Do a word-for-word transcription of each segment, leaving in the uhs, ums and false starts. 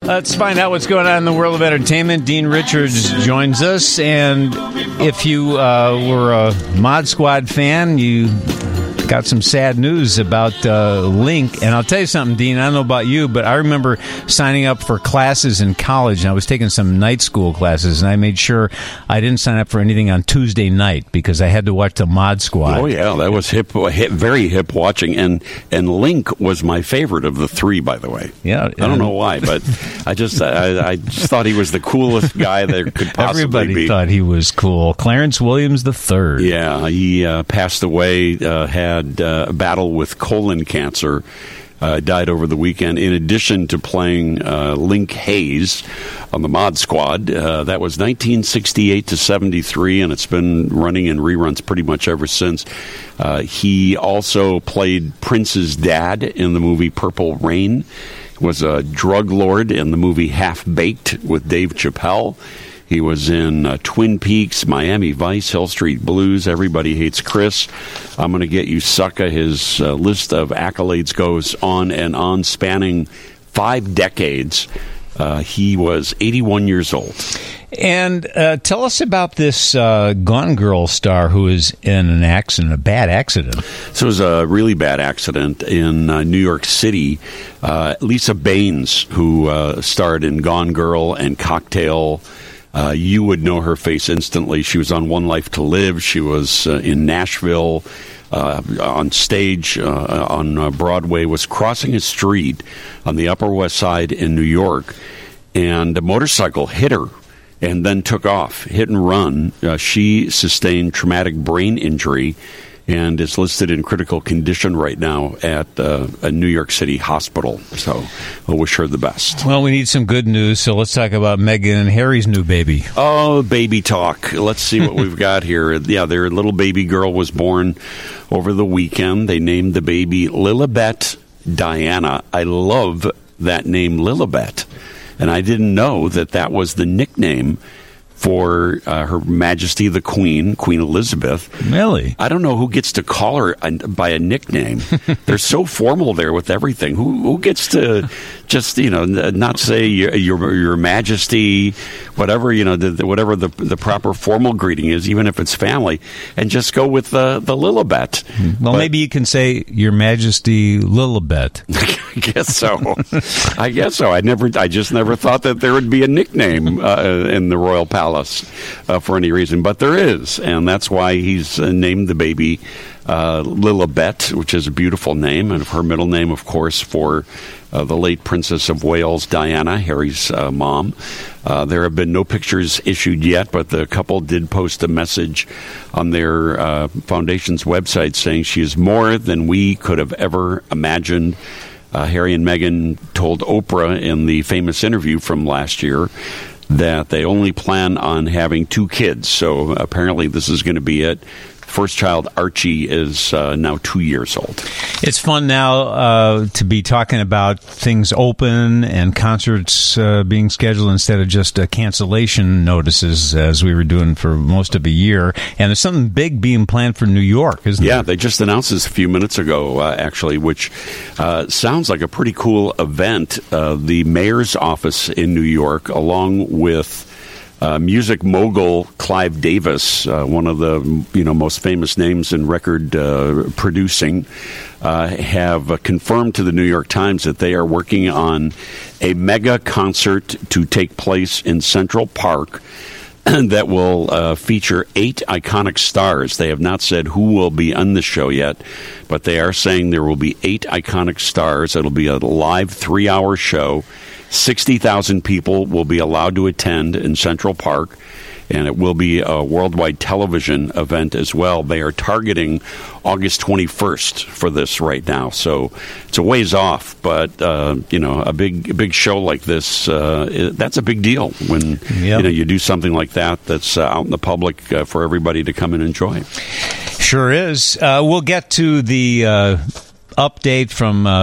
Let's find out what's going on in the world of entertainment. Dean Richards joins us, and if you uh, were a Mod Squad fan, you got some sad news about uh, Link. And I'll tell you something, Dean, I don't know about you, but I remember signing up for classes in college, and I was taking some night school classes, and I made sure I didn't sign up for anything on Tuesday night because I had to watch the Mod Squad. Oh, yeah, that was hip, hip very hip watching, and, and Link was my favorite of the three, by the way. Yeah. I don't know why, but I just I, I just thought he was the coolest guy there could possibly Everybody be. thought he was cool. Clarence Williams the third. Yeah, he uh, passed away, uh, had uh, a battle with colon cancer, uh, died over the weekend. In addition to playing uh, Link Hayes on the Mod Squad, uh, that was nineteen sixty-eight to seventy-three, and it's been running in reruns pretty much ever since. Uh, he also played Prince's dad in the movie Purple Rain, was a drug lord in the movie Half Baked with Dave Chappelle. He was in uh, Twin Peaks, Miami Vice, Hill Street Blues, Everybody Hates Chris, I'm Gonna Get You Sucker. His uh, list of accolades goes on and on, spanning five decades. Uh, he was eighty-one years old. And uh, tell us about this uh, Gone Girl star who is in an accident, a bad accident. So it was a really bad accident in uh, New York City. Uh, Lisa Baines, who uh, starred in Gone Girl and Cocktail. Uh, you would know her face instantly. She was on One Life to Live. She was uh, in Nashville, uh, on stage uh, on uh, Broadway, was crossing a street on the Upper West Side in New York, and a motorcycle hit her and then took off, hit and run. Uh, she sustained traumatic brain injury and is listed in critical condition right now at uh, a New York City hospital. So I wish her the best. Well, we need some good news, so let's talk about Meghan and Harry's new baby. Oh, baby talk. Let's see what we've got here. Yeah, their little baby girl was born over the weekend. They named the baby Lilibet Diana. I love that name, Lilibet. And I didn't know that that was the nickname for uh, Her Majesty the Queen, Queen Elizabeth. Really? I don't know who gets to call her a, by a nickname. They're so formal there with everything. Who who gets to just, you know, not say your your, your Majesty, whatever, you know, the, the, whatever the the proper formal greeting is, even if it's family, and just go with the, the Lilibet. Well, but maybe you can say Your Majesty Lilibet. I guess so. I guess so. I never. I just never thought that there would be a nickname uh, in the royal palace uh, for any reason, but there is, and that's why he's uh, named the baby uh, Lilibet, which is a beautiful name, and her middle name, of course, for uh, the late Princess of Wales, Diana, Harry's uh, mom. Uh, there have been no pictures issued yet, but the couple did post a message on their uh, foundation's website saying she is more than we could have ever imagined. Uh, Harry and Meghan told Oprah in the famous interview from last year that they only plan on having two kids. So apparently this is going to be it. First child, Archie, is uh, now two years old. It's fun now uh, to be talking about things open and concerts uh, being scheduled instead of just uh, cancellation notices as we were doing for most of a year. And there's something big being planned for New York, isn't yeah, there? Yeah, they just announced this a few minutes ago, uh, actually, which uh, sounds like a pretty cool event. Uh, the mayor's office in New York, along with Uh, music mogul Clive Davis, uh, one of the you know most famous names in record uh, producing, uh, have uh, confirmed to the New York Times that they are working on a mega concert to take place in Central Park that will uh, feature eight iconic stars. They have not said who will be on the show yet, but they are saying there will be eight iconic stars. It'll be a live three-hour show. sixty thousand people will be allowed to attend in Central Park, and it will be a worldwide television event as well. They are targeting August twenty-first for this right now, so it's a ways off. But uh, you know, a big, a big show like this, uh, that's a big deal when yep. you know you do something like that that's uh, out in the public uh, for everybody to come and enjoy. Sure is. Uh, we'll get to the uh, update from Uh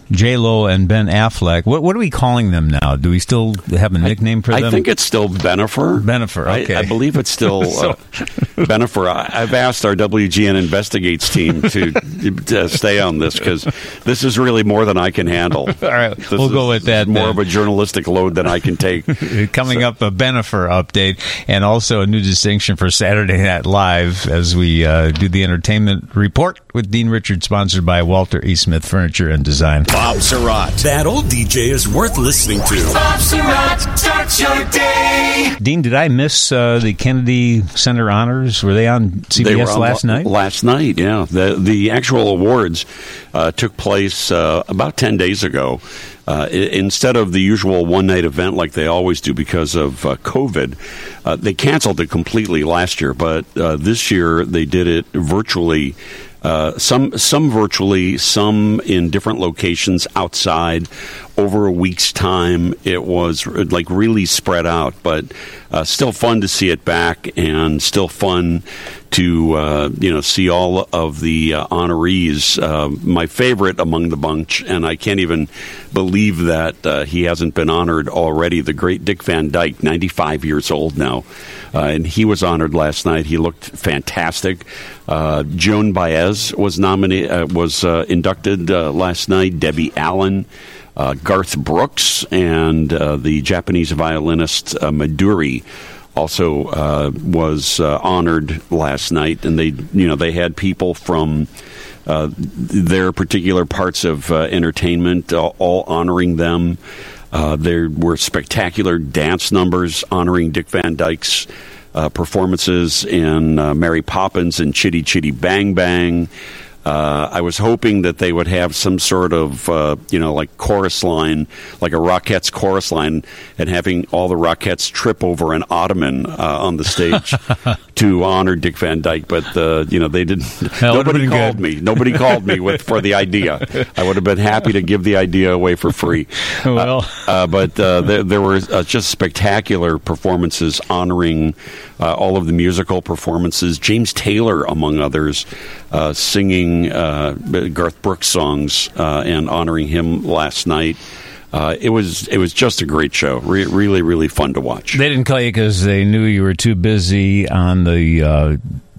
J-Lo and Ben Affleck. What, what are we calling them now? Do we still have a nickname for I, them? I think it's still Benifer. Benifer, okay. I, I believe it's still so. uh, Benifer. I, I've asked our W G N Investigates team to, to stay on this because this is really more than I can handle. All right, this we'll is, go with that. More then. of a journalistic load than I can take. Coming so. up, a Benifer update and also a new distinction for Saturday Night Live as we uh, do the entertainment report with Dean Richards, sponsored by Walter E. Smith Furniture and Design. Bob Surratt. That old D J is worth listening to. Bob Surratt starts your day. Dean, did I miss uh, the Kennedy Center honors? Were they on C B S they were on last l- night? Last night, yeah. The the actual awards uh, took place uh, about ten days ago. Uh, I- instead of the usual one-night event like they always do because of uh, COVID, uh, they canceled it completely last year. But uh, this year they did it virtually. Uh, some some virtually, some in different locations outside over a week's time. It was like really spread out, but uh, still fun to see it back, and still fun to uh, you know see all of the uh, honorees. Uh, my favorite among the bunch, and I can't even believe that uh, he hasn't been honored already. The great Dick Van Dyke, ninety-five years old now, uh, and he was honored last night. He looked fantastic. Uh, Joan Baez was nominated, uh, was uh, inducted uh, last night. Debbie Allen, uh, Garth Brooks, and uh, the Japanese violinist uh, Maduri also uh, was uh, honored last night. And they, you know, they had people from uh, their particular parts of uh, entertainment uh, all honoring them. Uh, there were spectacular dance numbers honoring Dick Van Dyke's Uh, performances in uh, Mary Poppins and Chitty Chitty Bang Bang. Uh, I was hoping that they would have some sort of, uh, you know, like chorus line, like a Rockettes chorus line, and having all the Rockettes trip over an ottoman uh, on the stage to honor Dick Van Dyke. But, uh, you know, they didn't. That nobody called good. me. Nobody called me with for the idea. I would have been happy to give the idea away for free. Well, uh, uh, but uh, there, there were uh, just spectacular performances honoring uh, all of the musical performances. James Taylor, among others, uh, singing uh, Garth Brooks songs uh, and honoring him last night. Uh, it was it was just a great show. Re- really, really fun to watch. they didn't call you because they knew you were too busy on the uh,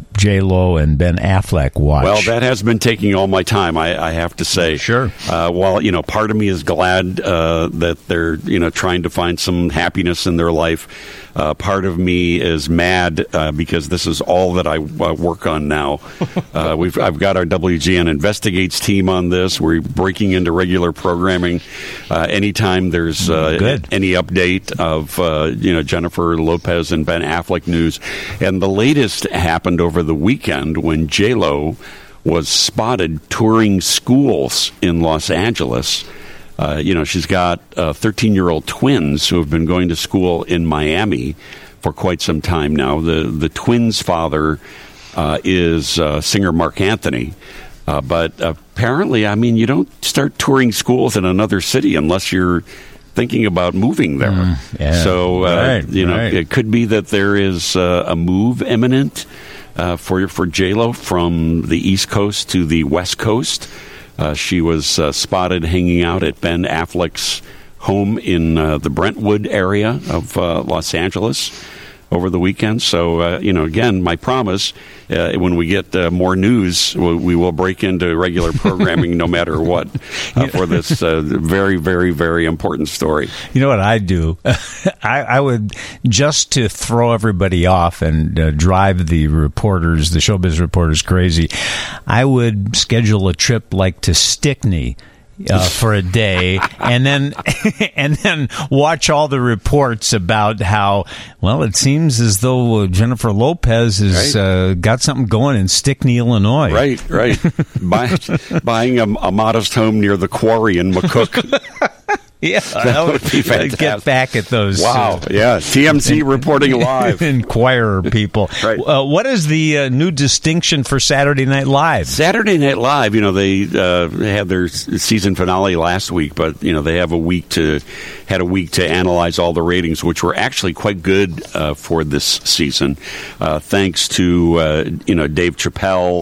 J-Lo and Ben Affleck watch. Well, that has been taking all my time, I, I have to say. Sure. Uh, while, you know, part of me is glad uh, that they're, you know, trying to find some happiness in their life. Uh, part of me is mad uh, because this is all that I uh, work on now. Uh, we've I've got our W G N Investigates team on this. We're breaking into regular programming. Uh, anytime there's uh, Good. any update of, uh, you know, Jennifer Lopez and Ben Affleck news. And the latest happened over the weekend when J-Lo was spotted touring schools in Los Angeles. Uh, you know, she's got uh, thirteen-year-old twins who have been going to school in Miami for quite some time now. The the twins' father uh, is uh, singer Mark Anthony. Uh, but apparently, I mean, you don't start touring schools in another city unless you're thinking about moving there. Mm, yeah. So, uh, Right, you know, right. it could be that there is uh, a move imminent uh, for, for J-Lo from the East Coast to the West Coast. Uh, she was uh, spotted hanging out at Ben Affleck's home in uh, the Brentwood area of uh, Los Angeles over the weekend. So, uh, you know, again, my promise, uh, when we get uh, more news, we, we will break into regular programming no matter what uh, for this uh, very, very, very important story. You know what I'd do? I, I would, just to throw everybody off and uh, drive the reporters, the showbiz reporters crazy, I would schedule a trip like to Stickney. Uh, for a day, and then and then watch all the reports about how, well, it seems as though Jennifer Lopez has Right. uh, got something going in Stickney, Illinois. Right, right. Buy, buying a, a modest home near the quarry in McCook. Yeah, That would be fantastic. Get back at those. Wow. uh, Yeah. T M Z reporting live. Inquirer people. Right. Uh, what is the uh, new distinction for Saturday Night Live? Saturday Night Live, you know, they uh, had their s- season finale last week, but, you know, they have a week to, had a week to analyze all the ratings, which were actually quite good uh, for this season. Uh, thanks to, uh, you know, Dave Chappelle,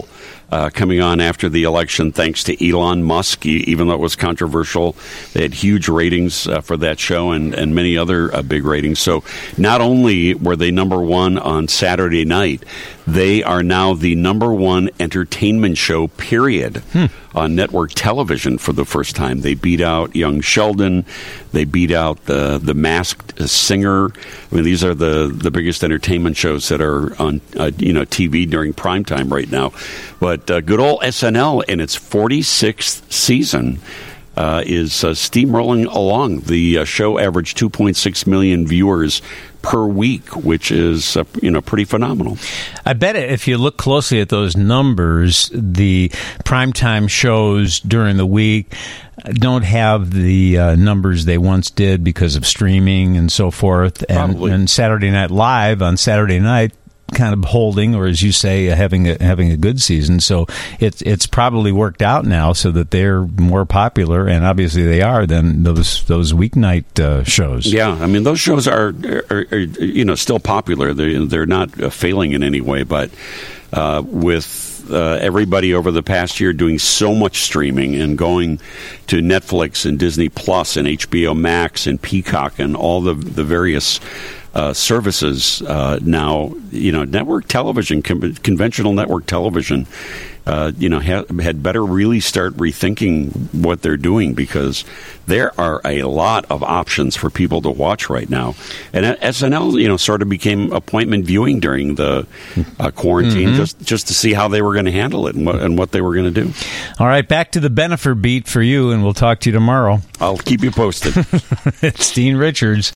uh, coming on after the election, thanks to Elon Musk. Even though it was controversial, they had huge ratings uh, for that show and, and many other uh, big ratings. So not only were they number one on Saturday night, they are now the number one entertainment show, period, hmm. on network television for the first time. They beat out Young Sheldon. They beat out the the Masked Singer. I mean, these are the, the biggest entertainment shows that are on uh, you know T V during prime time right now. But uh, good old S N L in its forty-sixth season uh, is uh, steamrolling along. The uh, show averaged two point six million viewers per week, which is uh, you know pretty phenomenal. I bet if you look closely at those numbers, the primetime shows during the week don't have the uh, numbers they once did because of streaming and so forth. And, and Saturday Night Live on Saturday night kind of holding, or as you say, having a, having a good season. So it's it's probably worked out now so that they're more popular, and obviously they are, than those those weeknight uh, shows. Yeah, I mean those shows are, are, are you know still popular. They they're not uh, failing in any way, but uh, with uh, everybody over the past year doing so much streaming and going to Netflix and Disney Plus and H B O Max and Peacock and all the the various Uh, services uh, now, you know, network television, con- conventional network television, uh, you know, ha- had better really start rethinking what they're doing, because there are a lot of options for people to watch right now. And S N L, you know, sort of became appointment viewing during the uh, quarantine, mm-hmm. just just to see how they were going to handle it and what, and what they were going to do. All right, back to the Bennifer beat for you, and we'll talk to you tomorrow. I'll keep you posted. It's Dean Richards.